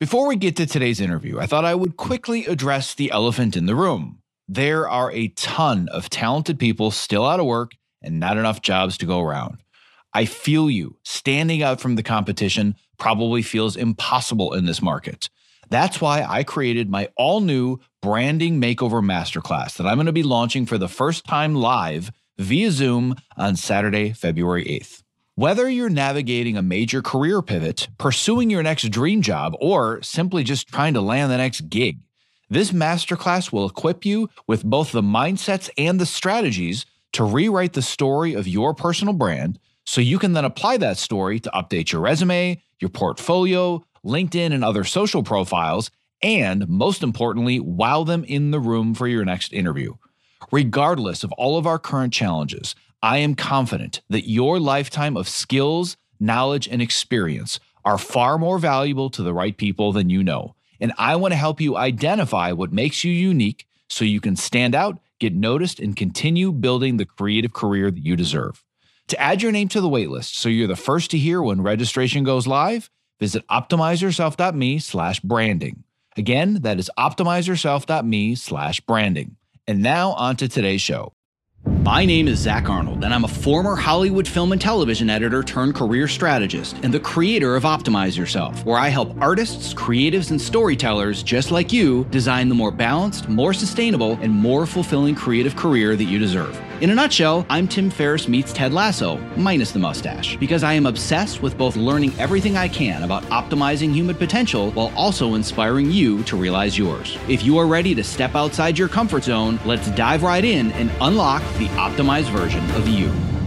Before we get to today's interview, I thought I would quickly address the elephant in the room. There are a ton of talented people still out of work and not enough jobs to go around. I feel you. Standing out from the competition probably feels impossible in this market. That's why I created my all-new Branding Makeover Masterclass that I'm going to be launching for the first time live via Zoom on Saturday, February 8th. Whether you're navigating a major career pivot, pursuing your next dream job, or simply just trying to land the next gig, this masterclass will equip you with both the mindsets and the strategies to rewrite the story of your personal brand so you can then apply that story to update your resume, your portfolio, LinkedIn, and other social profiles, and most importantly, wow them in the room for your next interview. Regardless of all of our current challenges, I am confident that your lifetime of skills, knowledge, and experience are far more valuable to the right people than you know. And I want to help you identify what makes you unique so you can stand out, get noticed, and continue building the creative career that you deserve. To add your name to the waitlist so you're the first to hear when registration goes live, visit optimizeyourself.me/branding. Again, that is optimizeyourself.me/branding. And now on to today's show. My name is Zach Arnold, and I'm a former Hollywood film and television editor turned career strategist and the creator of Optimize Yourself, where I help artists, creatives, and storytellers just like you design the more balanced, more sustainable, and more fulfilling creative career that you deserve. In a nutshell, I'm Tim Ferriss meets Ted Lasso, minus the mustache, because I am obsessed with both learning everything I can about optimizing human potential while also inspiring you to realize yours. If you are ready to step outside your comfort zone, let's dive right in and unlock the optimized version of you.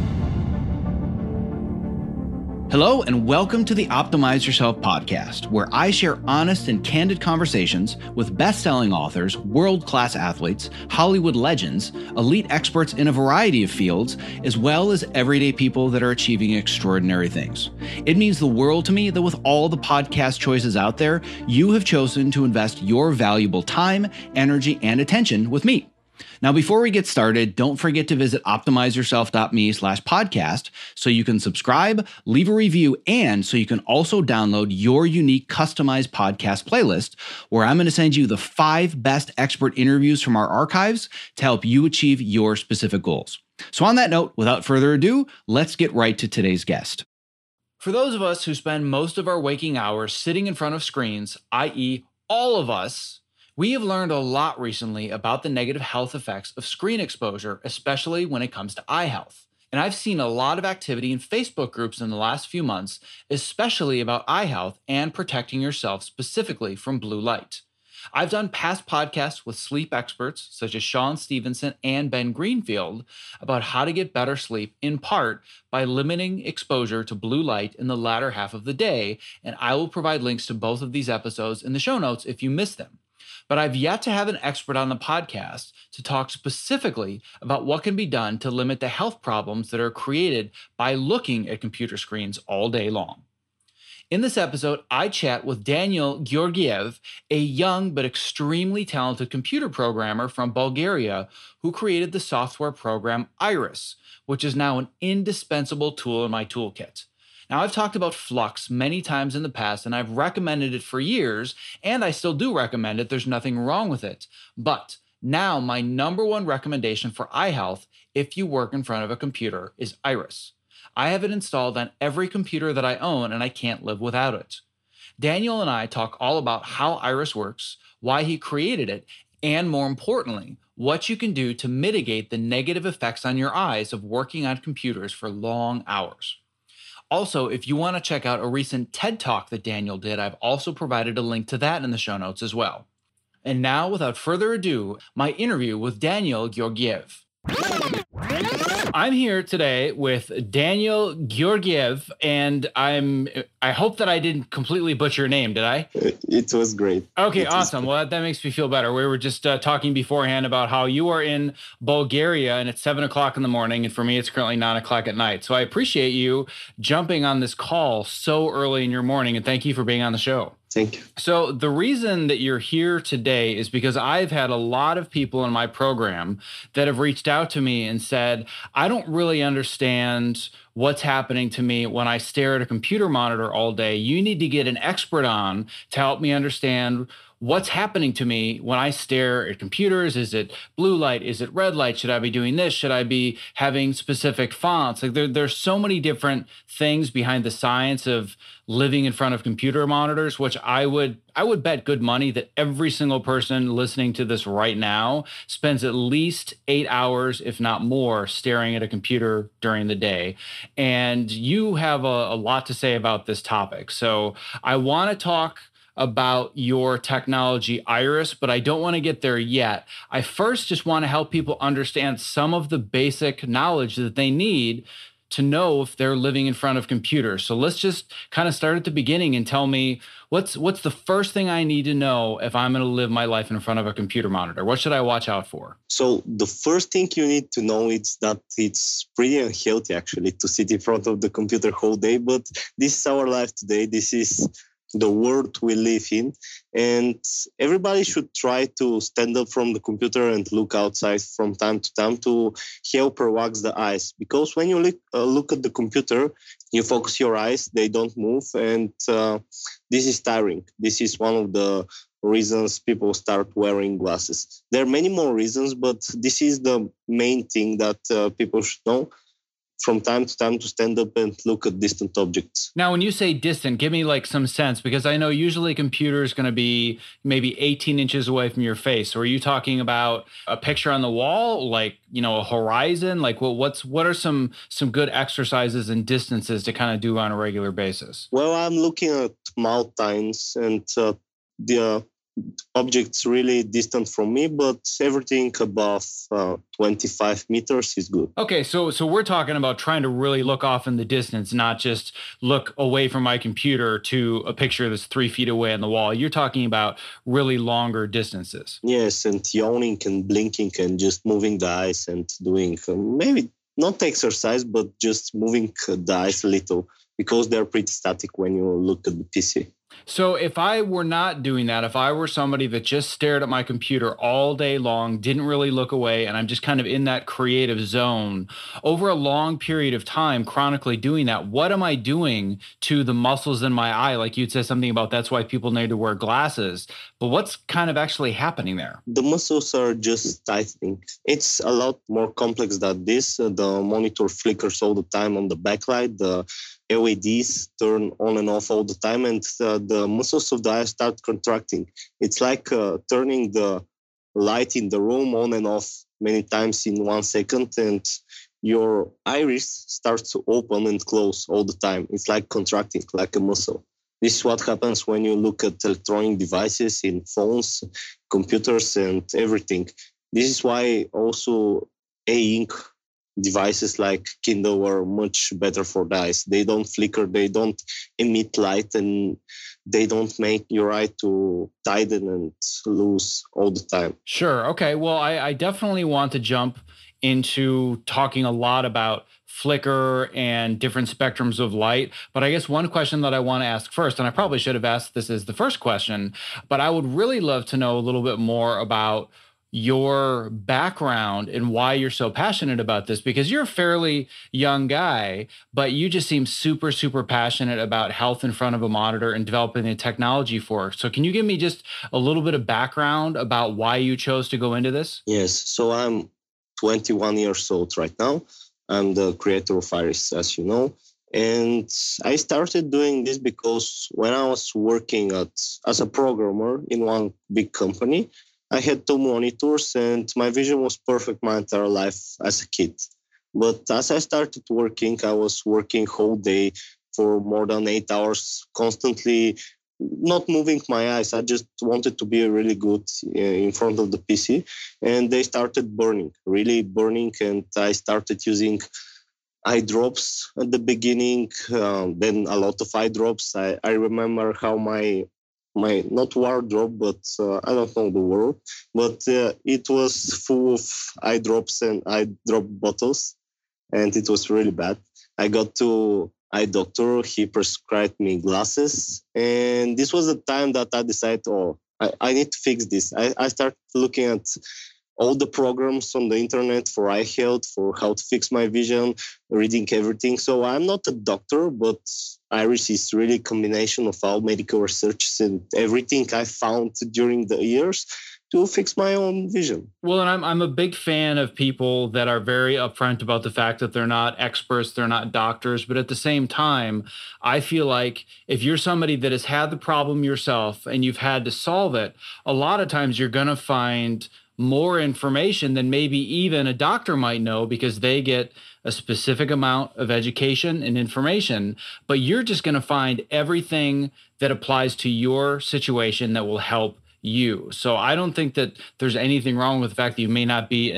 Hello, and welcome to the Optimize Yourself podcast, where I share honest and candid conversations with best-selling authors, world-class athletes, Hollywood legends, elite experts in a variety of fields, as well as everyday people that are achieving extraordinary things. It means the world to me that with all the podcast choices out there, you have chosen to invest your valuable time, energy, and attention with me. Now, before we get started, don't forget to visit optimizeyourself.me/podcast so you can subscribe, leave a review, and so you can also download your unique customized podcast playlist where I'm going to send you the 5 best expert interviews from our archives to help you achieve your specific goals. So on that note, without further ado, let's get right to today's guest. For those of us who spend most of our waking hours sitting in front of screens, i.e. all of us, we have learned a lot recently about the negative health effects of screen exposure, especially when it comes to eye health. And I've seen a lot of activity in Facebook groups in the last few months, especially about eye health and protecting yourself specifically from blue light. I've done past podcasts with sleep experts such as Sean Stevenson and Ben Greenfield about how to get better sleep, in part by limiting exposure to blue light in the latter half of the day, and I will provide links to both of these episodes in the show notes if you missed them. But I've yet to have an expert on the podcast to talk specifically about what can be done to limit the health problems that are created by looking at computer screens all day long. In this episode, I chat with Daniel Georgiev, a young but extremely talented computer programmer from Bulgaria who created the software program Iris, which is now an indispensable tool in my toolkit. Now, I've talked about Flux many times in the past, and I've recommended it for years, and I still do recommend it. There's nothing wrong with it. But now my number one recommendation for eye health, if you work in front of a computer, is Iris. I have it installed on every computer that I own, and I can't live without it. Daniel and I talk all about how Iris works, why he created it, and more importantly, what you can do to mitigate the negative effects on your eyes of working on computers for long hours. Also, if you want to check out a recent TED Talk that Daniel did, I've also provided a link to that in the show notes as well. And now, without further ado, my interview with Daniel Georgiev. I'm here today with Daniel Georgiev, and I hope that I didn't completely butcher your name, did I? It was great. Okay, awesome. Well, that makes me feel better. We were just talking beforehand about how you are in Bulgaria, and it's 7 o'clock in the morning, and for me, it's currently 9 o'clock at night. So I appreciate you jumping on this call so early in your morning, and thank you for being on the show. Thank you. So the reason that you're here today is because I've had a lot of people in my program that have reached out to me and said, I don't really understand what's happening to me when I stare at a computer monitor all day. You need to get an expert on to help me understand what's happening to me when I stare at computers. Is it blue light? Is it red light? Should I be doing this? Should I be having specific fonts? Like there's so many different things behind the science of living in front of computer monitors, which I would bet good money that every single person listening to this right now spends at least 8 hours, if not more, staring at a computer during the day. And you have a lot to say about this topic. So I want to talk about your technology, Iris, but I don't want to get there yet. I first just want to help people understand some of the basic knowledge that they need to know if they're living in front of computers. So let's just kind of start at the beginning and tell me what's the first thing I need to know if I'm going to live my life in front of a computer monitor? What should I watch out for? So the first thing you need to know is that it's pretty unhealthy actually to sit in front of the computer whole day, but this is our life today. This is the world we live in, and everybody should try to stand up from the computer and look outside from time to time to help relax the eyes, because when you look at the computer, you focus your eyes, they don't move, and this is tiring. This is one of the reasons people start wearing glasses. There are many more reasons, but this is the main thing that people should know from time to time, to stand up and look at distant objects. Now, when you say distant, give me like some sense, because I know usually a computer is going to be maybe 18 inches away from your face. So are you talking about a picture on the wall, like, a horizon? Like, what are some good exercises and distances to kind of do on a regular basis? Well, I'm looking at mountains and the objects really distant from me, but everything above 25 meters is good. Okay, so we're talking about trying to really look off in the distance, not just look away from my computer to a picture that's 3 feet away on the wall. You're talking about really longer distances. Yes, and yawning and blinking and just moving the eyes and doing maybe not exercise, but just moving the eyes a little, because they're pretty static when you look at the PC. So if I were not doing that, if I were somebody that just stared at my computer all day long, didn't really look away, and I'm just kind of in that creative zone over a long period of time, chronically doing that, what am I doing to the muscles in my eye? Like you'd said something about that's why people need to wear glasses, but what's kind of actually happening there? The muscles are just tightening. It's a lot more complex than this. The monitor flickers all the time on the backlight. The LEDs turn on and off all the time, and the muscles of the eye start contracting. It's like turning the light in the room on and off many times in 1 second, and your iris starts to open and close all the time. It's like contracting, like a muscle. This is what happens when you look at electronic devices in phones, computers, and everything. This is why also e-ink devices like Kindle are much better for the eyes. They don't flicker, they don't emit light, and they don't make your eye to tighten and loose all the time. Sure. Okay. Well, I definitely want to jump into talking a lot about flicker and different spectrums of light. But I guess one question that I want to ask first, and I probably should have asked this as the first question, but I would really love to know a little bit more about your background and why you're so passionate about this, because you're a fairly young guy, but you just seem super, super passionate about health in front of a monitor and developing the technology for it. So can you give me just a little bit of background about why you chose to go into this? Yes. So I'm 21 years old right now. I'm the creator of Iris, as you know. And I started doing this because when I was working as a programmer in one big company, I had 2 monitors and my vision was perfect my entire life as a kid. But as I started working, I was working whole day for more than 8 hours, constantly not moving my eyes. I just wanted to be really good in front of the PC. And they started burning, really burning. And I started using eye drops at the beginning, then a lot of eye drops. I remember how my not wardrobe, but I don't know the word, but it was full of eye drops and eye drop bottles, and it was really bad. I got to eye doctor. He prescribed me glasses, and this was the time that I decided, I need to fix this. I started looking at all the programs on the internet for eye health, for how to fix my vision, reading everything. So I'm not a doctor, but Iris is really a combination of all medical research and everything I found during the years to fix my own vision. Well, and I'm a big fan of people that are very upfront about the fact that they're not experts, they're not doctors, but at the same time, I feel like if you're somebody that has had the problem yourself and you've had to solve it, a lot of times you're going to find more information than maybe even a doctor might know because they get a specific amount of education and information, but you're just going to find everything that applies to your situation that will help you. So I don't think that there's anything wrong with the fact that you may not be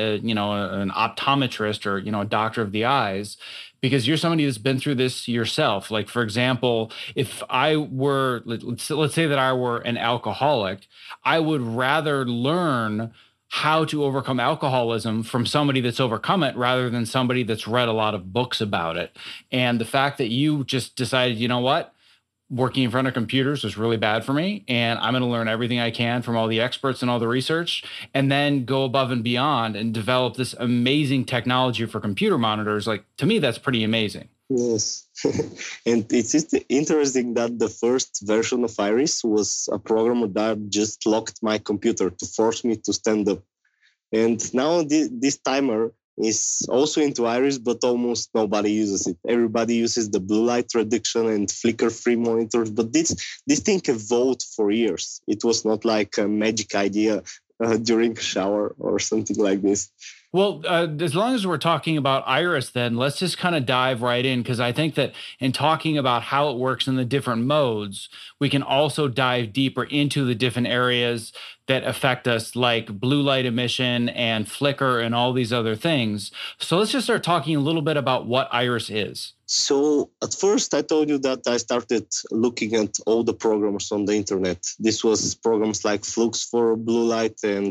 an optometrist or, a doctor of the eyes, because you're somebody that's been through this yourself. Like, for example, if I were, let's say that I were an alcoholic, I would rather learn how to overcome alcoholism from somebody that's overcome it rather than somebody that's read a lot of books about it. And the fact that you just decided, you know what? Working in front of computers is really bad for me, and I'm going to learn everything I can from all the experts and all the research, and then go above and beyond and develop this amazing technology for computer monitors. Like, to me, that's pretty amazing. Yes. And it's interesting that the first version of Iris was a program that just locked my computer to force me to stand up. And now this timer is also into Iris, but almost nobody uses it. Everybody uses the blue light reduction and flicker-free monitors, but this thing evolved for years. It was not like a magic idea during a shower or something like this. Well, as long as we're talking about Iris, then let's just kind of dive right in, because I think that in talking about how it works in the different modes, we can also dive deeper into the different areas that affect us, like blue light emission and flicker and all these other things. So let's just start talking a little bit about what Iris is. So at first I told you that I started looking at all the programs on the internet. This was programs like Flux for blue light and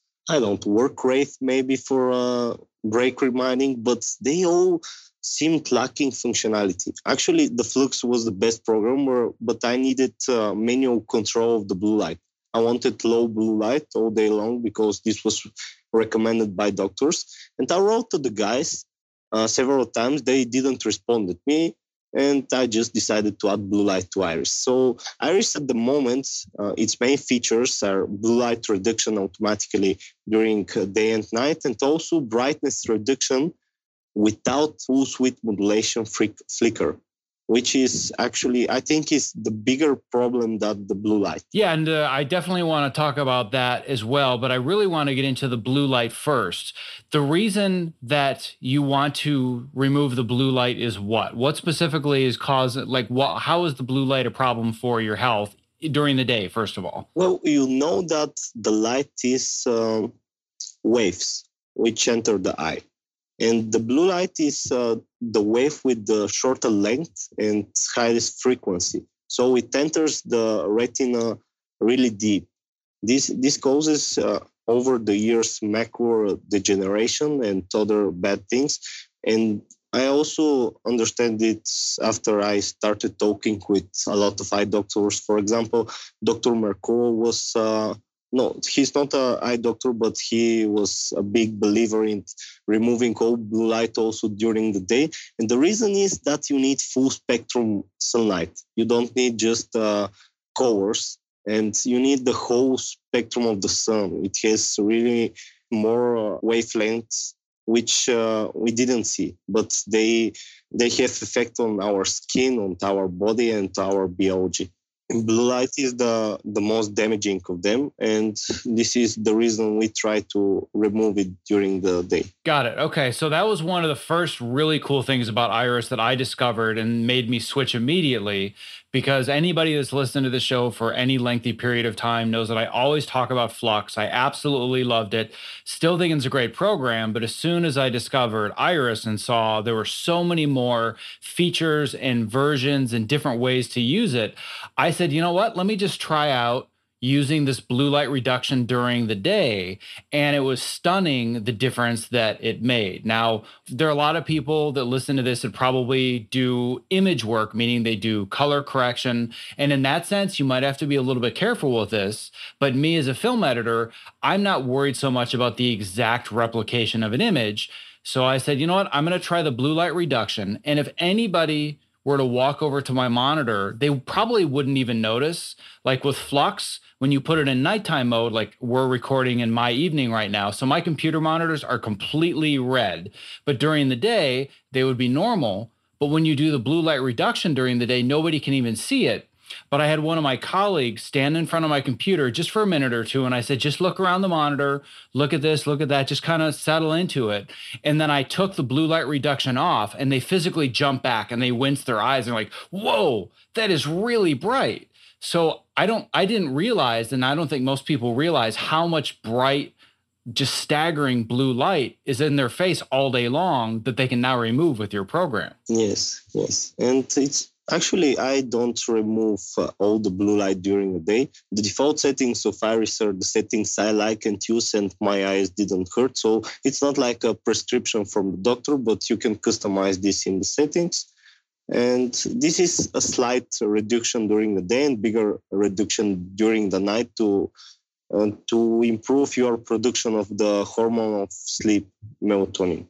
Workwraith maybe for break reminding, but they all seemed lacking functionality. Actually, the Flux was the best program, but I needed manual control of the blue light. I wanted low blue light all day long because this was recommended by doctors. And I wrote to the guys several times. They didn't respond to me. And I just decided to add blue light to Iris. So Iris at the moment, its main features are blue light reduction automatically during day and night, and also brightness reduction without full suite modulation flicker, which is actually, I think, is the bigger problem than the blue light. Yeah, and I definitely want to talk about that as well, but I really want to get into the blue light first. The reason that you want to remove the blue light is what? What specifically is causing, how is the blue light a problem for your health during the day, first of all? Well, you know that the light is waves which enter the eye. And the blue light is the wave with the shorter length and highest frequency. So it enters the retina really deep. This causes over the years macular degeneration and other bad things. And I also understand it after I started talking with a lot of eye doctors. For example, Dr. Mercola was no, he's not an eye doctor, but he was a big believer in removing all blue light also during the day. And the reason is that you need full spectrum sunlight. You don't need just colors, and you need the whole spectrum of the sun. It has really more wavelengths, which we didn't see, but they have effect on our skin, on our body, and our biology. Blue light is the most damaging of them, and this is the reason we try to remove it during the day. Got it. Okay, so that was one of the first really cool things about Iris that I discovered and made me switch immediately, because anybody that's listened to the show for any lengthy period of time knows that I always talk about Flux. I absolutely loved it. Still think it's a great program, but as soon as I discovered Iris and saw there were so many more features and versions and different ways to use it, I said, you know what? Let me just try out using this blue light reduction during the day, and it was stunning the difference that it made. Now, there are a lot of people that listen to this that probably do image work, meaning they do color correction. And in that sense, you might have to be a little bit careful with this. But me as a film editor, I'm not worried so much about the exact replication of an image. So I said, you know what, I'm going to try the blue light reduction. And if anybody were to walk over to my monitor, they probably wouldn't even notice. Like with Flux, when you put it in nighttime mode, like we're recording in my evening right now, so my computer monitors are completely red. But during the day, they would be normal. But when you do the blue light reduction during the day, nobody can even see it. But I had one of my colleagues stand in front of my computer just for a minute or two, and I said, just look around the monitor, look at this, look at that, just kind of settle into it. And then I took the blue light reduction off, and they physically jumped back and they winced their eyes and like, whoa, that is really bright. So I didn't realize, and I don't think most people realize how much bright, just staggering blue light is in their face all day long that they can now remove with your program. Yes. And it's actually, I don't remove all the blue light during the day. The default settings of Iris are the settings I like and use, and my eyes didn't hurt. So it's not like a prescription from the doctor, but you can customize this in the settings. And this is a slight reduction during the day and bigger reduction during the night to improve your production of the hormone of sleep, melatonin.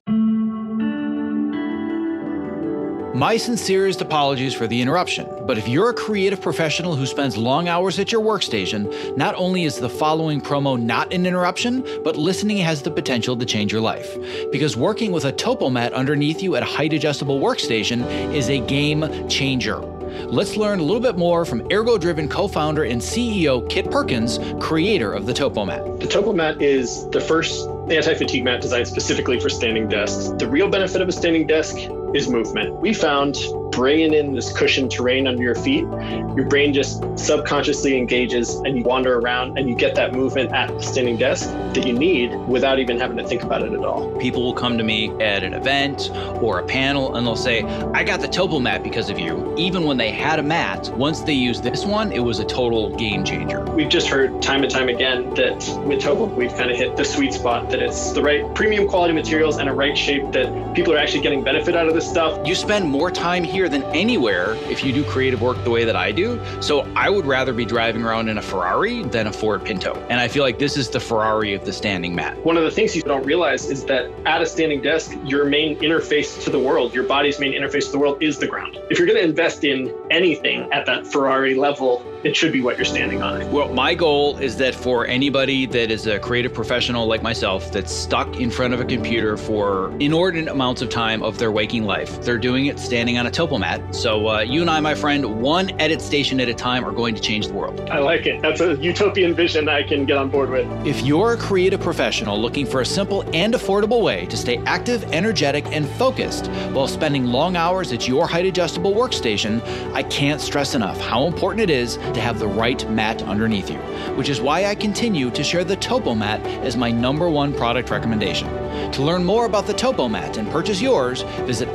My sincerest apologies for the interruption, but if you're a creative professional who spends long hours at your workstation, not only is the following promo not an interruption, but listening has the potential to change your life. Because working with a TopoMat underneath you at a height-adjustable workstation is a game changer. Let's learn a little bit more from Ergo-Driven co-founder and CEO Kit Perkins, creator of the TopoMat. The TopoMat is the first anti-fatigue mat designed specifically for standing desks. The real benefit of a standing desk is movement. We found bringing in this cushioned terrain under your feet, your brain just subconsciously engages and you wander around and you get that movement at the standing desk that you need without even having to think about it at all. People will come to me at an event or a panel and they'll say, I got the TopoMat because of you. Even when they had a mat, once they used this one, it was a total game changer. We've just heard time and time again that with Topo, we've kind of hit the sweet spot, that it's the right premium quality materials and a right shape that people are actually getting benefit out of this stuff. You spend more time here than anywhere if you do creative work the way that I do. So I would rather be driving around in a Ferrari than a Ford Pinto. And I feel like this is the Ferrari of the standing mat. One of the things you don't realize is that at a standing desk, your main interface to the world, your body's main interface to the world is the ground. If you're going to invest in anything at that Ferrari level, it should be what you're standing on. Well, my goal is that for anybody that is a creative professional like myself that's stuck in front of a computer for inordinate amounts of time of their waking life, they're doing it standing on a TopoMat. So you and I, my friend, one edit station at a time are going to change the world. I like it. That's a utopian vision I can get on board with. If you're a creative professional looking for a simple and affordable way to stay active, energetic, and focused while spending long hours at your height-adjustable workstation, I can't stress enough how important it is to have the right mat underneath you, which is why I continue to share the TopoMat as my #1 product recommendation. To learn more about the TopoMat and purchase yours, visit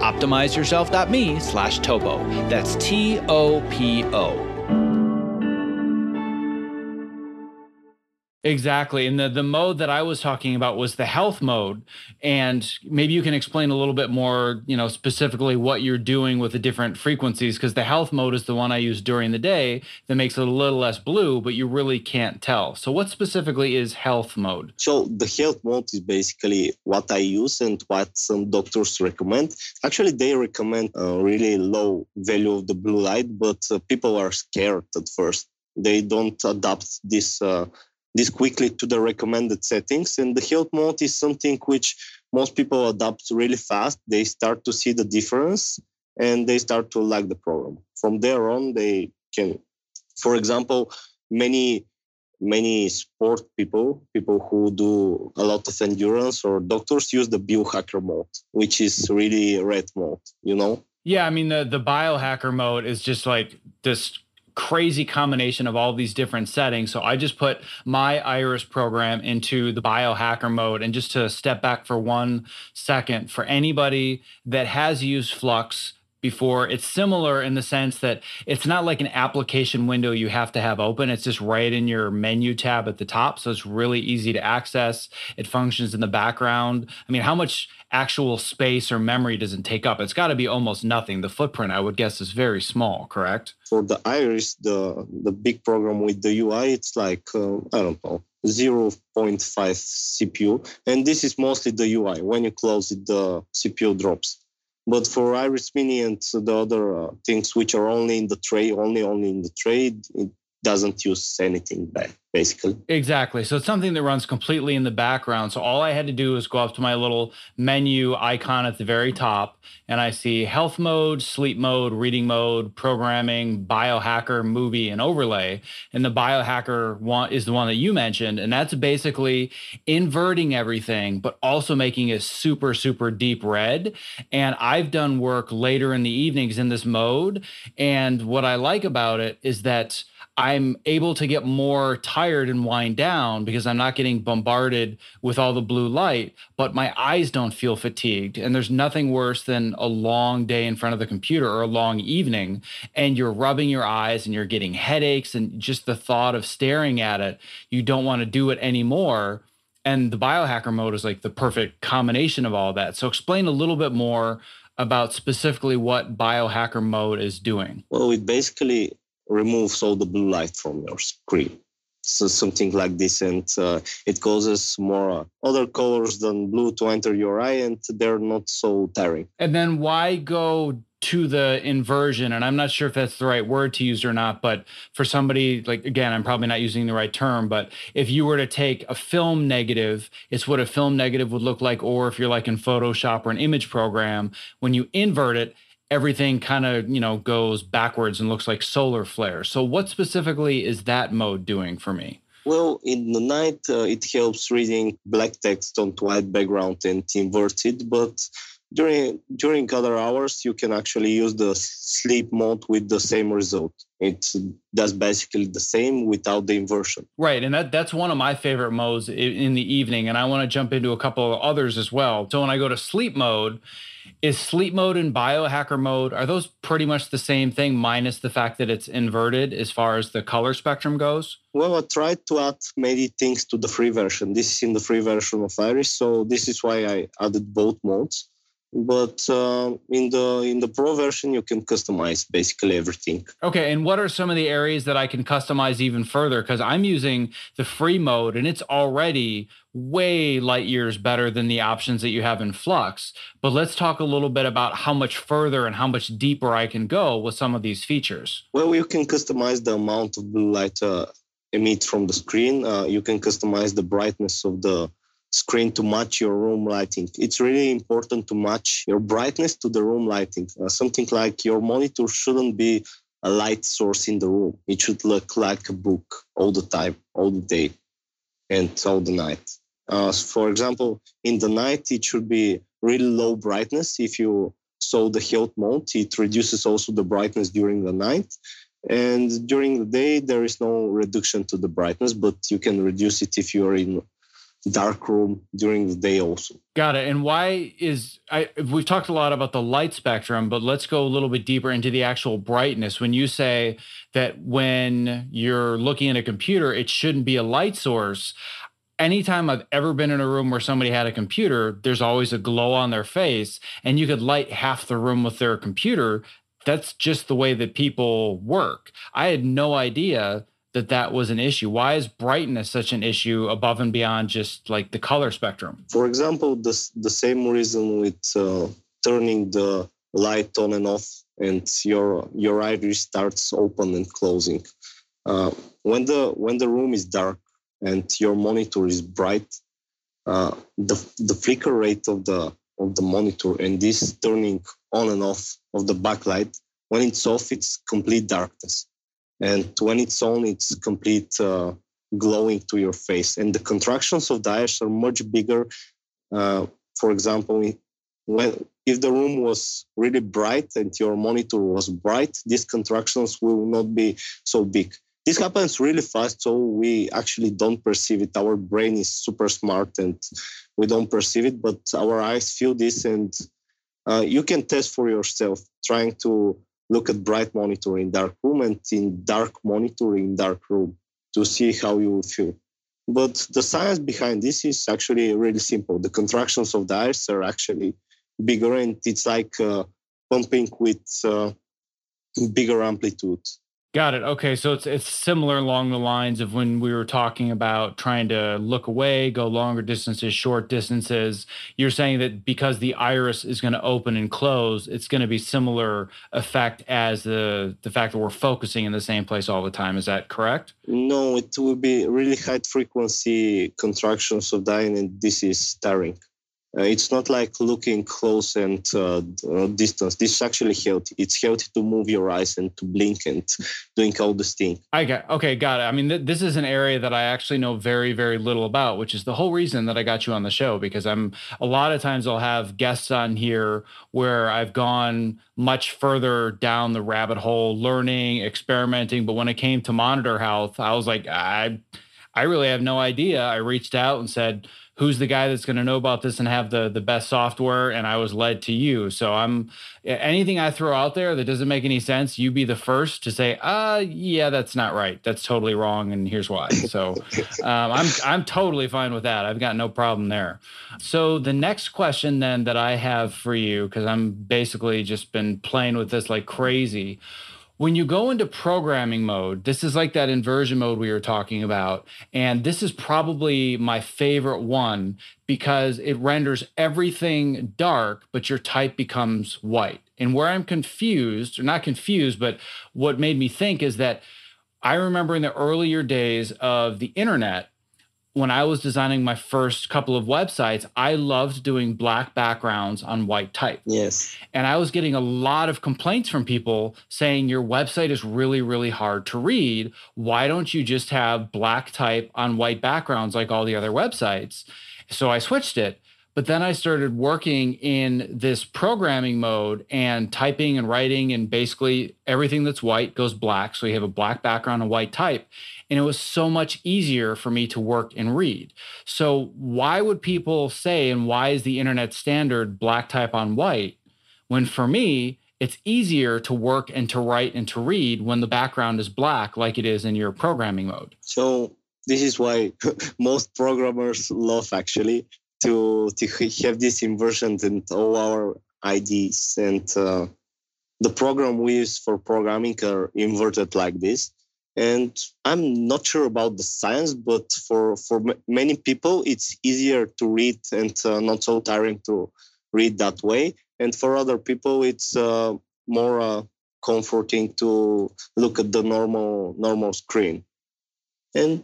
optimizeyourself.me/topo. That's TOPO. Exactly. And the mode that I was talking about was the health mode. And maybe you can explain a little bit more, specifically what you're doing with the different frequencies, because the health mode is the one I use during the day that makes it a little less blue, but you really can't tell. So what specifically is health mode? So the health mode is basically what I use and what some doctors recommend. Actually, they recommend a really low value of the blue light, but people are scared at first. They don't adapt this quickly to the recommended settings. And the health mode is something which most people adopt really fast. They start to see the difference and they start to like the program. From there on, they can, for example, many sport people who do a lot of endurance or doctors use the biohacker mode, which is really red mode, Yeah, I mean, the biohacker mode is just like this crazy combination of all these different settings. So I just put my Iris program into the biohacker mode. And just to step back for 1 second, for anybody that has used Flux before. It's similar in the sense that it's not like an application window you have to have open. It's just right in your menu tab at the top. So it's really easy to access. It functions in the background. I mean, how much actual space or memory does it take up? It's got to be almost nothing. The footprint, I would guess, is very small, correct? For the Iris, the big program with the UI, it's like, I don't know, 0.5 CPU. And this is mostly the UI. When you close it, the CPU drops. But for Iris Mini and the other things which are only in the tray, only in the tray, it doesn't use anything back, basically. Exactly. So it's something that runs completely in the background. So all I had to do was go up to my little menu icon at the very top, and I see health mode, sleep mode, reading mode, programming, biohacker, movie, and overlay. And the biohacker one is the one that you mentioned. And that's basically inverting everything, but also making it super, super deep red. And I've done work later in the evenings in this mode. And what I like about it is that I'm able to get more tired and wind down because I'm not getting bombarded with all the blue light, but my eyes don't feel fatigued. And there's nothing worse than a long day in front of the computer or a long evening, and you're rubbing your eyes and you're getting headaches, and just the thought of staring at it, you don't want to do it anymore. And the biohacker mode is like the perfect combination of all that. So explain a little bit more about specifically what biohacker mode is doing. Well, it basically removes all the blue light from your screen. So something like this, and it causes more other colors than blue to enter your eye, and they're not so tiring. And then why go to the inversion? And I'm not sure if that's the right word to use or not, but for somebody, like, again, I'm probably not using the right term, but if you were to take a film negative, it's what a film negative would look like. Or if you're like in Photoshop or an image program, when you invert it, everything kind of, goes backwards and looks like solar flares. So what specifically is that mode doing for me? Well, in the night, it helps reading black text onto white background and inverts it. But during other hours, you can actually use the sleep mode with the same result. It does basically the same without the inversion. Right. And that's one of my favorite modes in the evening. And I want to jump into a couple of others as well. So when I go to sleep mode, is sleep mode and biohacker mode, are those pretty much the same thing minus the fact that it's inverted as far as the color spectrum goes? Well, I tried to add many things to the free version. This is in the free version of Iris, so this is why I added both modes. But in the pro version, you can customize basically everything. Okay, and what are some of the areas that I can customize even further? Because I'm using the free mode, and it's already way light years better than the options that you have in Flux. But let's talk a little bit about how much further and how much deeper I can go with some of these features. Well, you can customize the amount of blue light emit from the screen. You can customize the brightness of the screen to match your room lighting. It's really important to match your brightness to the room lighting. Something like your monitor shouldn't be a light source in the room. It should look like a book all the time, all the day, and all the night. For example, in the night, it should be really low brightness. If you saw the health mode, it reduces also the brightness during the night. And during the day, there is no reduction to the brightness, but you can reduce it if you're in dark room during the day also. Got it. And we've talked a lot about the light spectrum, but let's go a little bit deeper into the actual brightness. When you say that when you're looking at a computer, it shouldn't be a light source. Anytime I've ever been in a room where somebody had a computer, there's always a glow on their face, and you could light half the room with their computer. That's just the way that people work. I had no idea that was an issue. Why is brightness such an issue above and beyond just like the color spectrum? For example, the same reason with turning the light on and off, and your iris starts open and closing. When the room is dark and your monitor is bright, the flicker rate of the monitor and this turning on and off of the backlight, when it's off, it's complete darkness. And when it's on, it's complete glowing to your face. And the contractions of the eyes are much bigger. For example, if the room was really bright and your monitor was bright, these contractions will not be so big. This happens really fast, so we actually don't perceive it. Our brain is super smart and we don't perceive it, but our eyes feel this, and You can test for yourself, trying to look at bright monitor in dark room and in dark monitor in dark room to see how you will feel. But the science behind this is actually really simple. The contractions of the iris are actually bigger, and it's like pumping with bigger amplitude. Got it. Okay, so it's similar along the lines of when we were talking about trying to look away, go longer distances, short distances. You're saying that because the iris is going to open and close, it's going to be similar effect as the fact that we're focusing in the same place all the time. Is that correct? No, it will be really high frequency contractions of the eye, and this is tiring. It's not like looking close and distance. This is actually healthy. It's healthy to move your eyes and to blink and doing all this thing. Okay, got it. I mean, this is an area that I actually know very, very little about, which is the whole reason that I got you on the show, because a lot of times I'll have guests on here where I've gone much further down the rabbit hole, learning, experimenting. But when it came to monitor health, I was like, I really have no idea. I reached out and said, who's the guy that's going to know about this and have the best software? And I was led to you. So anything I throw out there that doesn't make any sense, you be the first to say, yeah, that's not right. That's totally wrong. And here's why. So I'm totally fine with that. I've got no problem there. So the next question then that I have for you, because I'm basically just been playing with this like crazy. When you go into programming mode, this is like that inversion mode we were talking about. And this is probably my favorite one because it renders everything dark, but your type becomes white. And where I'm confused, or not confused, but what made me think is that I remember in the earlier days of the internet, when I was designing my first couple of websites, I loved doing black backgrounds on white type. Yes. And I was getting a lot of complaints from people saying your website is really, really hard to read. Why don't you just have black type on white backgrounds like all the other websites? So I switched it. But then I started working in this programming mode and typing and writing, and basically everything that's white goes black. So you have a black background and white type. And it was so much easier for me to work and read. So why would people say, and why is the internet standard black type on white, when for me, it's easier to work and to write and to read when the background is black like it is in your programming mode? So this is why most programmers love actually to have this inversion and all our IDs and the program we use for programming are inverted like this. And I'm not sure about the science, but for many people, it's easier to read and not so tiring to read that way. And for other people, it's more comforting to look at the normal screen. And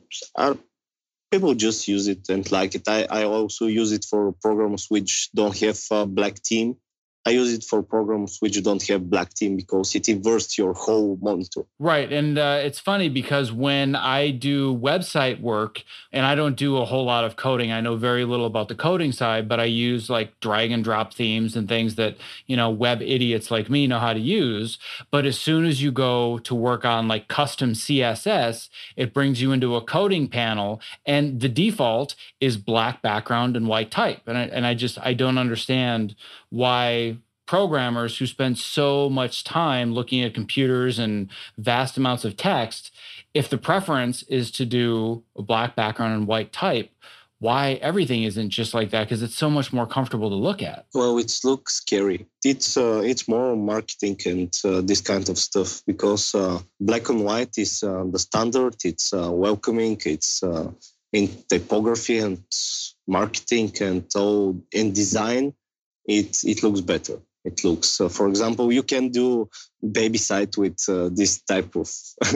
people just use it and like it. I also use it for programs which don't have a black theme. I use it for programs which don't have black theme because it inverts your whole monitor. Right. And it's funny because when I do website work, and I don't do a whole lot of coding, I know very little about the coding side, but I use like drag and drop themes and things that, web idiots like me know how to use. But as soon as you go to work on like custom CSS, it brings you into a coding panel and the default is black background and white type. And I don't understand why programmers who spend so much time looking at computers and vast amounts of text, if the preference is to do a black background and white type, why everything isn't just like that? Because it's so much more comfortable to look at. Well, it looks scary. It's more marketing and this kind of stuff because black and white is the standard. It's welcoming. It's in typography and marketing and all in design. It looks better. It looks, for example, you can do baby site with this type of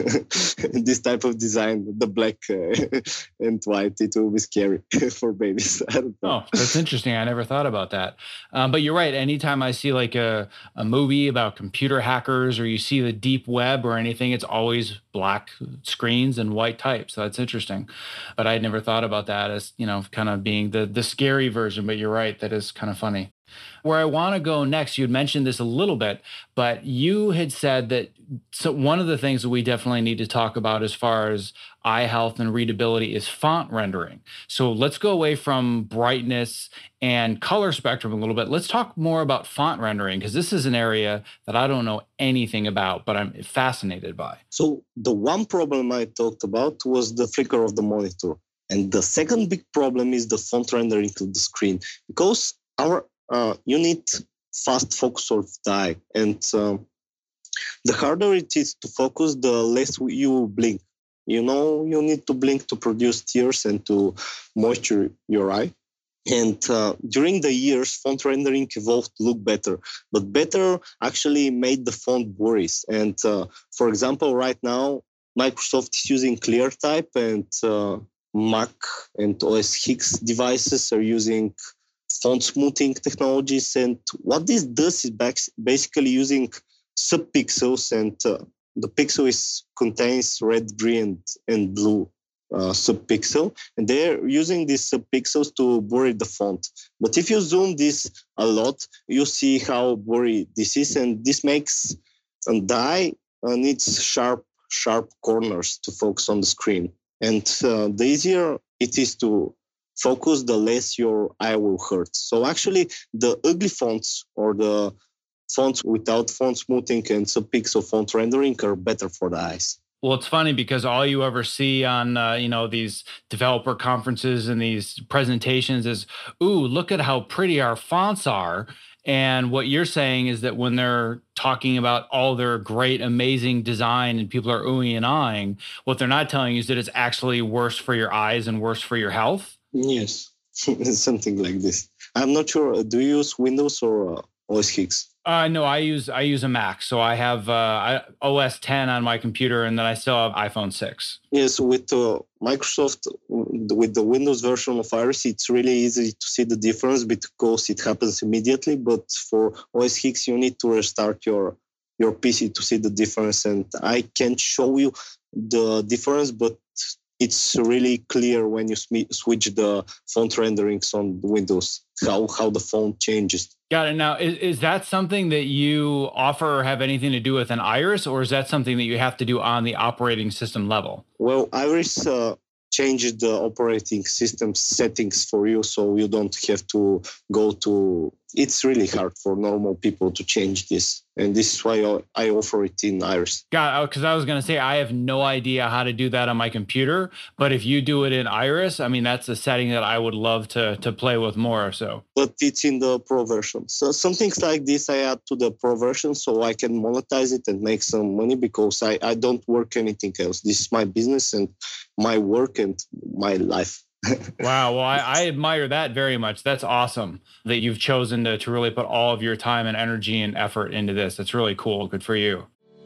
design, the black and white. It will be scary for babies. I don't know. Oh, that's interesting. I never thought about that. But you're right. Anytime I see like a movie about computer hackers or you see the deep web or anything, it's always black screens and white type. So that's interesting. But I had never thought about that as, kind of being the scary version. But you're right. That is kind of funny. Where I want to go next, you had mentioned this a little bit, but you had said that one of the things that we definitely need to talk about as far as eye health and readability is font rendering. So let's go away from brightness and color spectrum a little bit. Let's talk more about font rendering, because this is an area that I don't know anything about, but I'm fascinated by. So the one problem I talked about was the flicker of the monitor. And the second big problem is the font rendering to the screen, because you need fast focus of the eye. And the harder it is to focus, the less you blink. You need to blink to produce tears and to moisture your eye. And during the years, font rendering evolved to look better. But better actually made the font blurry. And for example, right now, Microsoft is using ClearType, and Mac and OS X devices are using font smoothing technologies. And what this does is basically using subpixels, and the pixel contains red, green, and blue subpixel, and they're using these subpixels to blur the font. But if you zoom this a lot, you see how blurry this is, and this makes the eye needs sharp corners to focus on the screen. And the easier it is to focus, the less your eye will hurt. So actually, the ugly fonts or the fonts without font smoothing and subpixel font rendering are better for the eyes. Well, it's funny because all you ever see on these developer conferences and these presentations is, ooh, look at how pretty our fonts are. And what you're saying is that when they're talking about all their great, amazing design and people are oohing and ahhing, what they're not telling you is that it's actually worse for your eyes and worse for your health? Yes, something like this. I'm not sure. Do you use Windows or OS X? No, I use a Mac. So I have OS 10 on my computer, and then I still have iPhone 6. Yes, with Microsoft, with the Windows version of Iris, it's really easy to see the difference because it happens immediately. But for OS X, you need to restart your PC to see the difference. And I can't show you the difference, but it's really clear when you switch the font renderings on Windows, how the font changes. Got it. Now, is that something that you offer or have anything to do with an Iris, or is that something that you have to do on the operating system level? Well, Iris changes the operating system settings for you, so you don't have to go to... It's really hard for normal people to change this. And this is why I offer it in Iris. Got it. Because I was going to say, I have no idea how to do that on my computer. But if you do it in Iris, I mean, that's a setting that I would love to play with more. So, but it's in the Pro version. So some things like this I add to the Pro version so I can monetize it and make some money, because I don't work anything else. This is my business and my work and my life. Wow. Well, I admire that very much. That's awesome that you've chosen to really put all of your time and energy and effort into this. That's really cool. Good for you.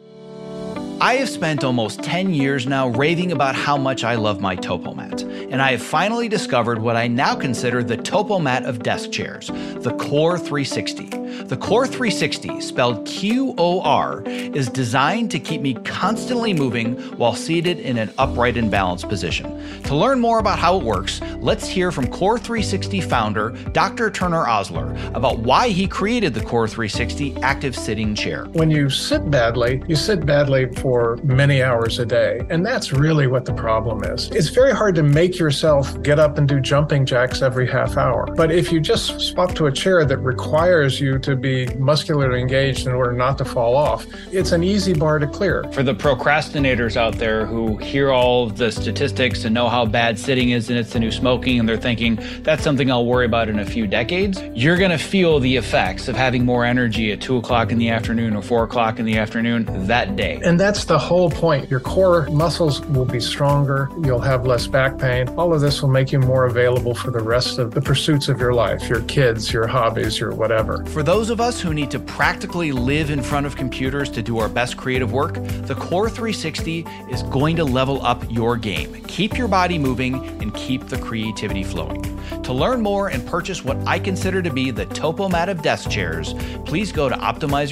I have spent almost 10 years now raving about how much I love my TopoMat, and I have finally discovered what I now consider the TopoMat of desk chairs, the Core 360. The Core 360, spelled Q-O-R, is designed to keep me constantly moving while seated in an upright and balanced position. To learn more about how it works, let's hear from Core 360 founder Dr. Turner Osler about why he created the Core 360 active sitting chair. When you sit badly for many hours a day, and that's really what the problem is. It's very hard to make yourself get up and do jumping jacks every half hour. But if you just swap to a chair that requires you to be muscularly engaged in order not to fall off, it's an easy bar to clear. For the procrastinators out there who hear all of the statistics and know how bad sitting is and it's the new smoking, and they're thinking, that's something I'll worry about in a few decades, you're going to feel the effects of having more energy at 2 o'clock in the afternoon or 4 o'clock in the afternoon that day. And that's the whole point. Your core muscles will be stronger. You'll have less back pain. All of this will make you more available for the rest of the pursuits of your life, your kids, your hobbies, your whatever. For those of us who need to practically live in front of computers to do our best creative work, the Core 360 is going to level up your game. Keep your body moving and keep the creativity flowing. To learn more and purchase what I consider to be the TopoMat of desk chairs, please go to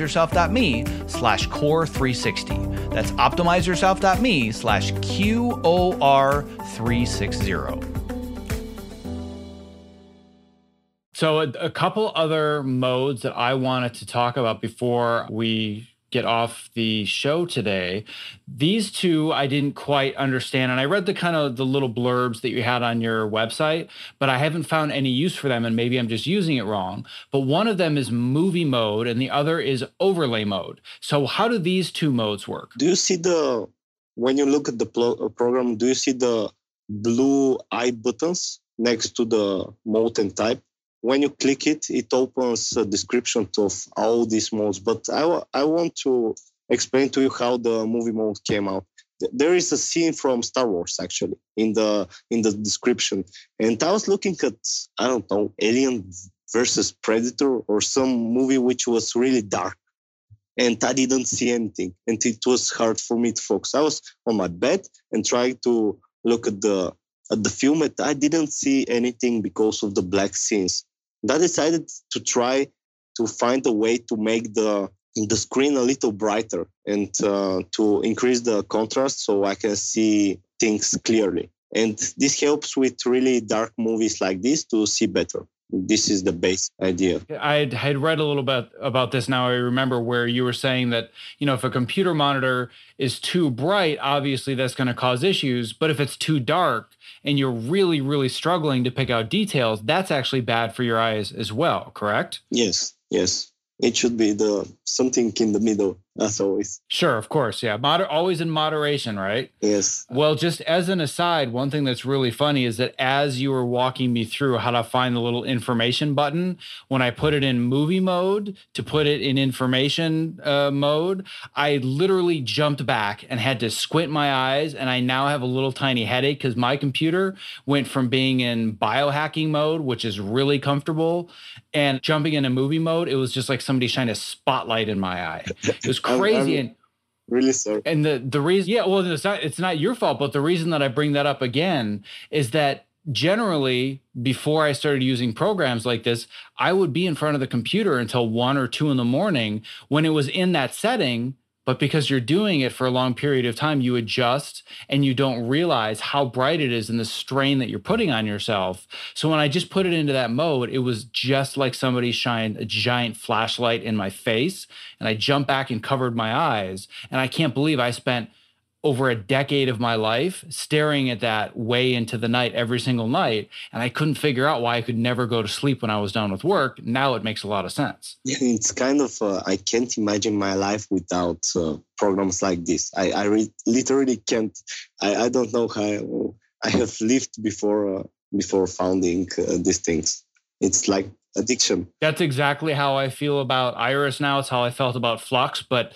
optimizeyourself.me/core360. That's optimizeyourself.me/QOR360. So a couple other modes that I wanted to talk about before we get off the show today. These two I didn't quite understand. And I read the kind of the little blurbs that you had on your website, but I haven't found any use for them. And maybe I'm just using it wrong. But one of them is movie mode and the other is overlay mode. So how do these two modes work? Do you see when you look at the program, do you see the blue eye buttons next to the mode and type? When you click it, it opens a description of all these modes. But I want to explain to you how the movie mode came out. There is a scene from Star Wars, actually, in the description. And I was looking at, I don't know, Alien versus Predator or some movie which was really dark. And I didn't see anything. And it was hard for me to focus. I was on my bed and trying to look at the film, and I didn't see anything because of the black scenes. I decided to try to find a way to make the screen a little brighter and to increase the contrast so I can see things clearly. And this helps with really dark movies like this to see better. This is the base idea. I had read a little bit about this. Now I remember where you were saying that, if a computer monitor is too bright, obviously that's going to cause issues. But if it's too dark and you're really, really struggling to pick out details, that's actually bad for your eyes as well, correct? Yes. It should be something in the middle, as always. Sure, of course. Yeah. Always in moderation, right? Yes. Well, just as an aside, one thing that's really funny is that as you were walking me through how to find the little information button, when I put it in movie mode to put it in information mode, I literally jumped back and had to squint my eyes. And I now have a little tiny headache because my computer went from being in biohacking mode, which is really comfortable, and jumping into movie mode, it was just like somebody shined a spotlight in my eye. It was crazy. I'm really sorry. And the reason, it's not your fault, but the reason that I bring that up again is that generally before I started using programs like this, I would be in front of the computer until 1 or 2 in the morning when it was in that setting. But because you're doing it for a long period of time, you adjust and you don't realize how bright it is and the strain that you're putting on yourself. So when I just put it into that mode, it was just like somebody shined a giant flashlight in my face. And I jumped back and covered my eyes. And I can't believe I spent over a decade of my life staring at that way into the night every single night. And I couldn't figure out why I could never go to sleep when I was done with work. Now it makes a lot of sense. Yeah, it's kind of, I can't imagine my life without programs like this. I literally can't. I don't know how I have lived before founding these things. It's like addiction. That's exactly how I feel about Iris now. It's how I felt about Flux. But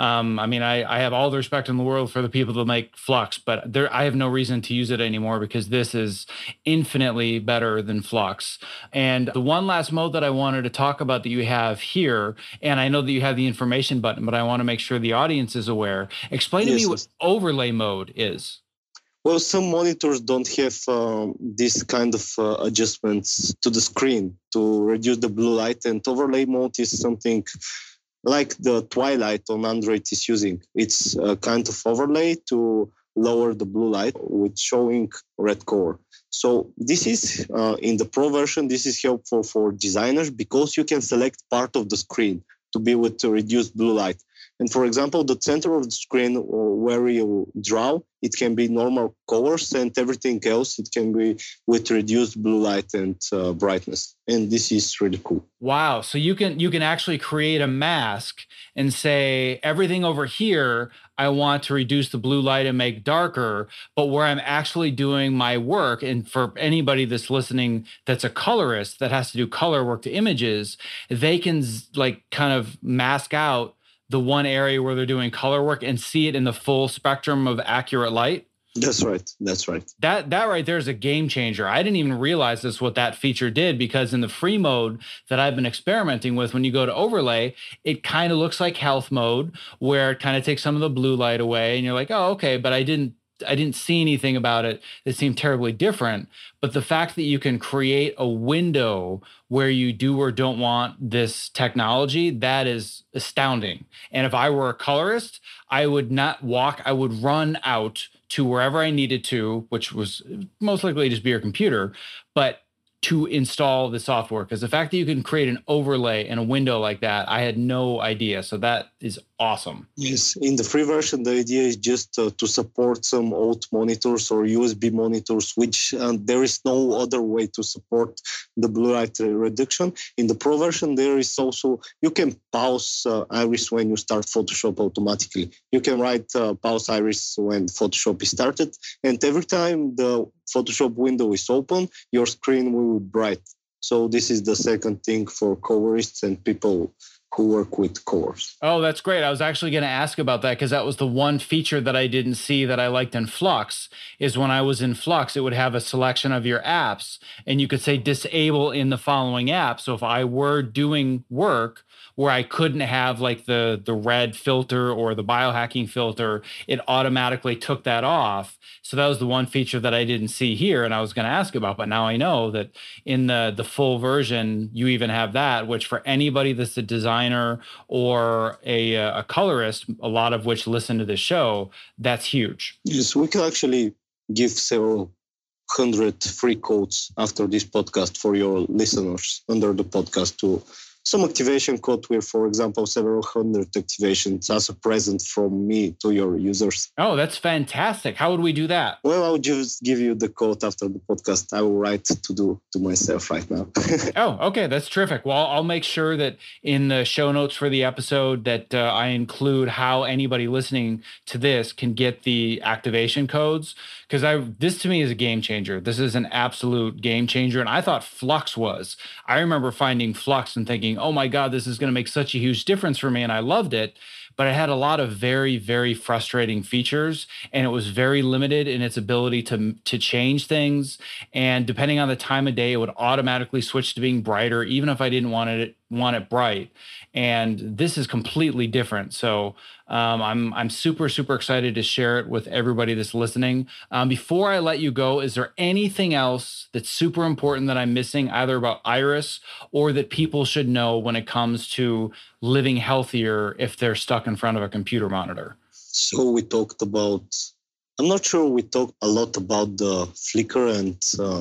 I have all the respect in the world for the people that make Flux, but I have no reason to use it anymore because this is infinitely better than Flux. And the one last mode that I wanted to talk about that you have here, and I know that you have the information button, but I want to make sure the audience is aware. Explain to me what overlay mode is. Well, some monitors don't have this kind of adjustments to the screen to reduce the blue light, and overlay mode is something like the Twilight on Android is using. It's a kind of overlay to lower the blue light with showing red color. So this is, in the Pro version, this is helpful for designers because you can select part of the screen to be with to reduce blue light. And for example, the center of the screen where you draw, it can be normal colors, and everything else, it can be with reduced blue light and brightness. And this is really cool. Wow. So you can actually create a mask and say, everything over here, I want to reduce the blue light and make darker, but where I'm actually doing my work, and for anybody that's listening that's a colorist that has to do color work to images, they can like kind of mask out the one area where they're doing color work and see it in the full spectrum of accurate light. That's right. That's right. That right there is a game changer. I didn't even realize this what that feature did, because in the free mode that I've been experimenting with, when you go to overlay, it kind of looks like health mode, where it kind of takes some of the blue light away, and you're like, oh, okay, but I didn't see anything about it that seemed terribly different. But the fact that you can create a window where you do or don't want this technology, that is astounding. And if I were a colorist, I would not walk, I would run out to wherever I needed to, which was most likely just be your computer. But to install the software? Because the fact that you can create an overlay in a window like that, I had no idea. So that is awesome. Yes, in the free version, the idea is just to support some old monitors or USB monitors, which there is no other way to support the blue light reduction. In the pro version, there is also, you can pause iris when you start Photoshop automatically. You can write pause iris when Photoshop is started, and every time the Photoshop window is open, your screen will be bright. So this is the second thing for colorists and people who work with colors. Oh, that's great. I was actually going to ask about that because that was the one feature that I didn't see that I liked in Flux, is when I was in Flux, it would have a selection of your apps and you could say disable in the following app. So if I were doing work where I couldn't have like the red filter or the biohacking filter, it automatically took that off. So that was the one feature that I didn't see here and I was going to ask about, but now I know that in the full version, you even have that, which for anybody that's a designer or a colorist, a lot of which listen to the show, that's huge. Yes, we can actually give several hundred free codes after this podcast for your listeners under the podcast to some activation code with, for example, several hundred activations as a present from me to your users. Oh, that's fantastic. How would we do that? Well, I'll just give you the code after the podcast. I will write to do to myself right now. Oh, okay. That's terrific. Well, I'll make sure that in the show notes for the episode that I include how anybody listening to this can get the activation codes, because this to me is a game changer. This is an absolute game changer. And I thought Flux was. I remember finding Flux and thinking, oh my God, this is going to make such a huge difference for me. And I loved it. But it had a lot of very, very frustrating features, and it was very limited in its ability to change things. And depending on the time of day, it would automatically switch to being brighter, even if I didn't want it bright. And this is completely different. So I'm super, super excited to share it with everybody that's listening. Before I let you go, is there anything else that's super important that I'm missing, either about Iris or that people should know when it comes to living healthier if they're stuck in front of a computer monitor? So we talked about, I'm not sure we talked a lot about the flicker and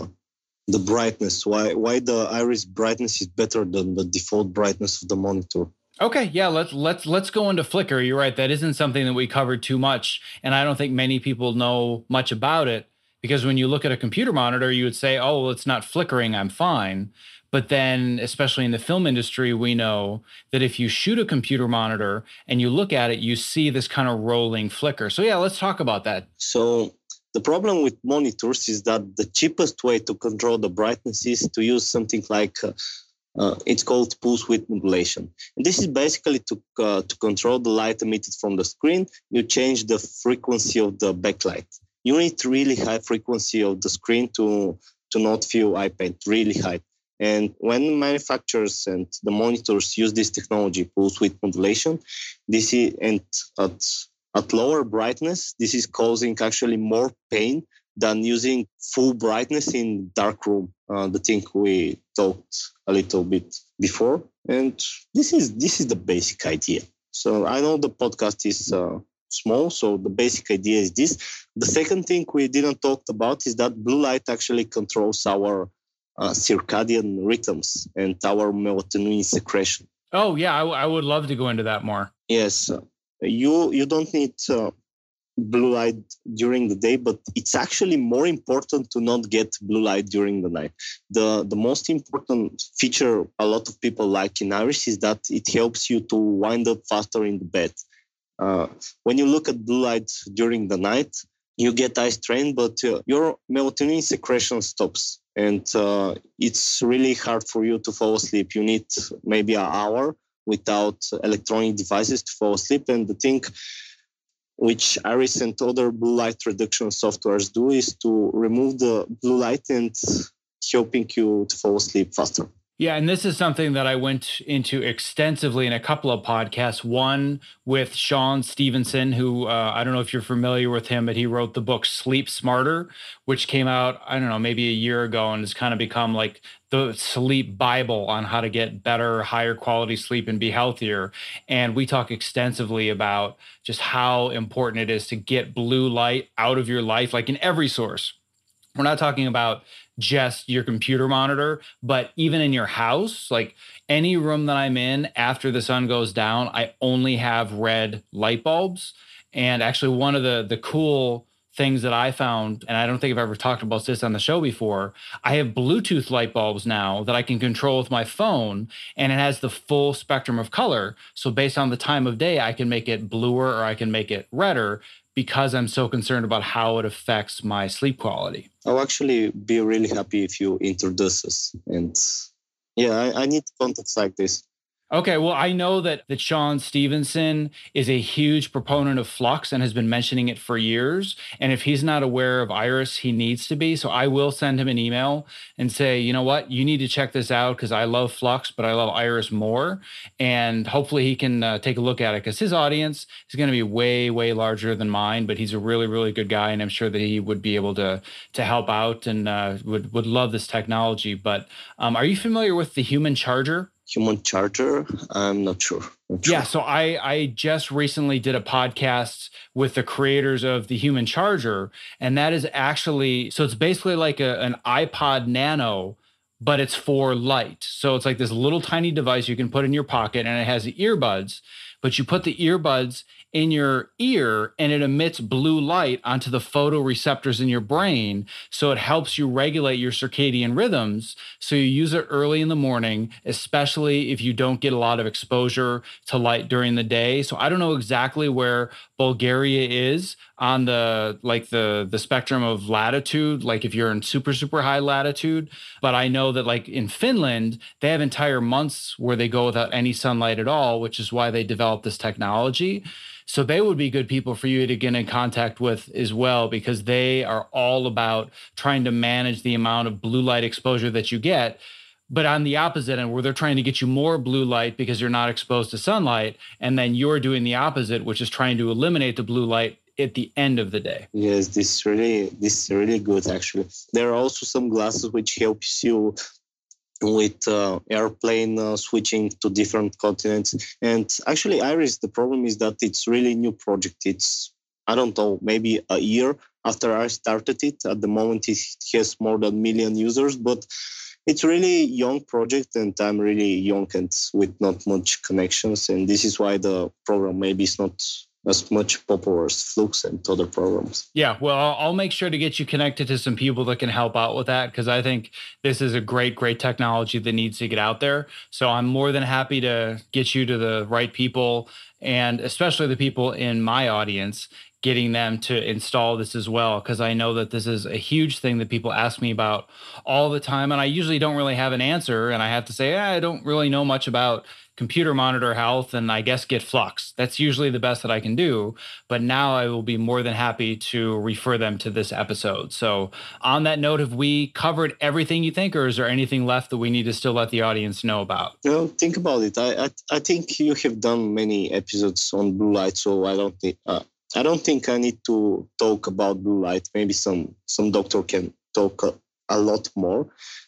the brightness, why the iris brightness is better than the default brightness of the monitor. Okay, yeah, let's go into flicker. You're right, that isn't something that we covered too much, and I don't think many people know much about it, because when you look at a computer monitor, you would say, oh, well, it's not flickering, I'm fine. But then, especially in the film industry, we know that if you shoot a computer monitor and you look at it, you see this kind of rolling flicker. So yeah, let's talk about that. So the problem with monitors is that the cheapest way to control the brightness is to use something like, it's called pulse width modulation. And this is basically to control the light emitted from the screen. You change the frequency of the backlight. You need really high frequency of the screen to not feel eye pain, really high. And when manufacturers and the monitors use this technology, pulse width modulation, this is, and at lower brightness, this is causing actually more pain than using full brightness in dark room. The thing we talked a little bit before, and this is the basic idea. So I know the podcast is small, so the basic idea is this. The second thing we didn't talk about is that blue light actually controls our circadian rhythms and our melatonin secretion. Oh yeah, I would love to go into that more. Yes, you don't need blue light during the day, but it's actually more important to not get blue light during the night. The most important feature a lot of people like in Iris is that it helps you to wind up faster in the bed. When you look at blue light during the night, you get eye strain, but your melatonin secretion stops. And it's really hard for you to fall asleep. You need maybe an hour without electronic devices to fall asleep. And the thing which Iris and other blue light reduction softwares do is to remove the blue light and helping you to fall asleep faster. Yeah, and this is something that I went into extensively in a couple of podcasts. One with Sean Stevenson, who I don't know if you're familiar with him, but he wrote the book Sleep Smarter, which came out, I don't know, maybe a year ago, and has kind of become like the sleep Bible on how to get better, higher quality sleep and be healthier. And we talk extensively about just how important it is to get blue light out of your life, like in every source. We're not talking about just your computer monitor, but even in your house, like any room that I'm in after the sun goes down, I only have red light bulbs. And actually one of the cool things that I found, and I don't think I've ever talked about this on the show before, I have Bluetooth light bulbs now that I can control with my phone, and it has the full spectrum of color. So based on the time of day, I can make it bluer or I can make it redder because I'm so concerned about how it affects my sleep quality. I'll actually be really happy if you introduce us. And yeah, I need contacts like this. Okay, well, I know that Shawn Stevenson is a huge proponent of Flux and has been mentioning it for years. And if he's not aware of Iris, he needs to be. So I will send him an email and say, you know what, you need to check this out because I love Flux, but I love Iris more. And hopefully he can take a look at it because his audience is going to be way, way larger than mine. But he's a really, really good guy. And I'm sure that he would be able to help out and would love this technology. But are you familiar with the Human Charger? Human Charger? I'm not sure. Yeah, so I just recently did a podcast with the creators of the Human Charger, and that is actually, so it's basically like an iPod Nano, but it's for light. So it's like this little tiny device you can put in your pocket, and it has the earbuds, but you put the earbuds in your ear and it emits blue light onto the photoreceptors in your brain. So it helps you regulate your circadian rhythms. So you use it early in the morning, especially if you don't get a lot of exposure to light during the day. So I don't know exactly where Bulgaria is on the spectrum of latitude, like if you're in super, super high latitude. But I know that like in Finland, they have entire months where they go without any sunlight at all, which is why they developed this technology. So they would be good people for you to get in contact with as well, because they are all about trying to manage the amount of blue light exposure that you get. But on the opposite end, where they're trying to get you more blue light because you're not exposed to sunlight, and then you're doing the opposite, which is trying to eliminate the blue light at the end of the day. Yes, this is really good, actually. There are also some glasses which helps you with airplane switching to different continents. And actually, Iris, the problem is that it's really new project. It's, I don't know, maybe a year after I started it. At the moment, it has more than 1 million users, but it's really young project, and I'm really young and with not much connections. And this is why the program maybe is not as much popular as Flux and other programs. Yeah, well, I'll make sure to get you connected to some people that can help out with that, because I think this is a great, great technology that needs to get out there. So I'm more than happy to get you to the right people, and especially the people in my audience, getting them to install this as well, because I know that this is a huge thing that people ask me about all the time, and I usually don't really have an answer, and I have to say, I don't really know much about computer monitor health, and I guess get Flux. That's usually the best that I can do, but now I will be more than happy to refer them to this episode. So on that note, have we covered everything you think, or is there anything left that we need to still let the audience know about? No, think about it. I think you have done many episodes on blue light, so I don't think I need to talk about blue light. Maybe some doctor can talk a lot more.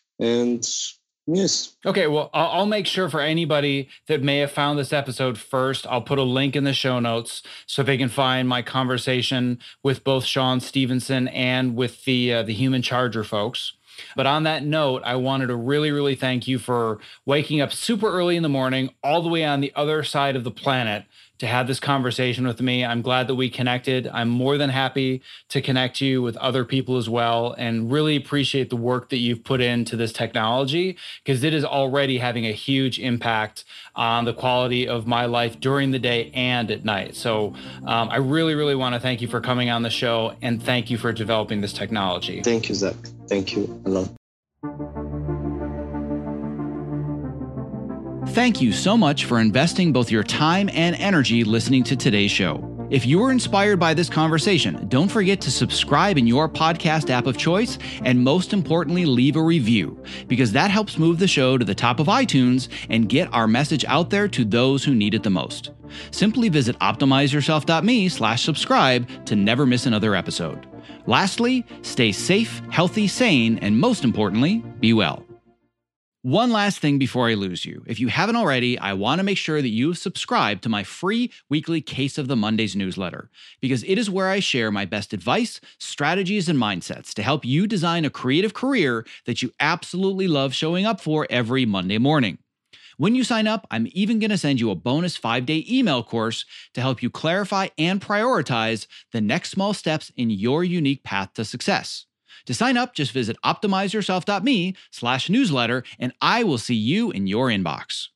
And yes. Okay, well, I'll make sure for anybody that may have found this episode first, I'll put a link in the show notes so they can find my conversation with both Shawn Stevenson and with the Human Charger folks. But on that note, I wanted to really, really thank you for waking up super early in the morning, all the way on the other side of the planet, to have this conversation with me. I'm glad that we connected. I'm more than happy to connect you with other people as well, and really appreciate the work that you've put into this technology, because it is already having a huge impact on the quality of my life during the day and at night. So I really, really want to thank you for coming on the show, and thank you for developing this technology. Thank you, Zach. Thank you a lot. Thank you so much for investing both your time and energy listening to today's show. If you were inspired by this conversation, don't forget to subscribe in your podcast app of choice, and most importantly, leave a review, because that helps move the show to the top of iTunes and get our message out there to those who need it the most. Simply visit optimizeyourself.me/subscribe to never miss another episode. Lastly, stay safe, healthy, sane, and most importantly, be well. One last thing before I lose you. If you haven't already, I want to make sure that you have subscribed to my free weekly Case of the Mondays newsletter, because it is where I share my best advice, strategies, and mindsets to help you design a creative career that you absolutely love showing up for every Monday morning. When you sign up, I'm even going to send you a bonus 5-day email course to help you clarify and prioritize the next small steps in your unique path to success. To sign up, just visit optimizeyourself.me/newsletter, and I will see you in your inbox.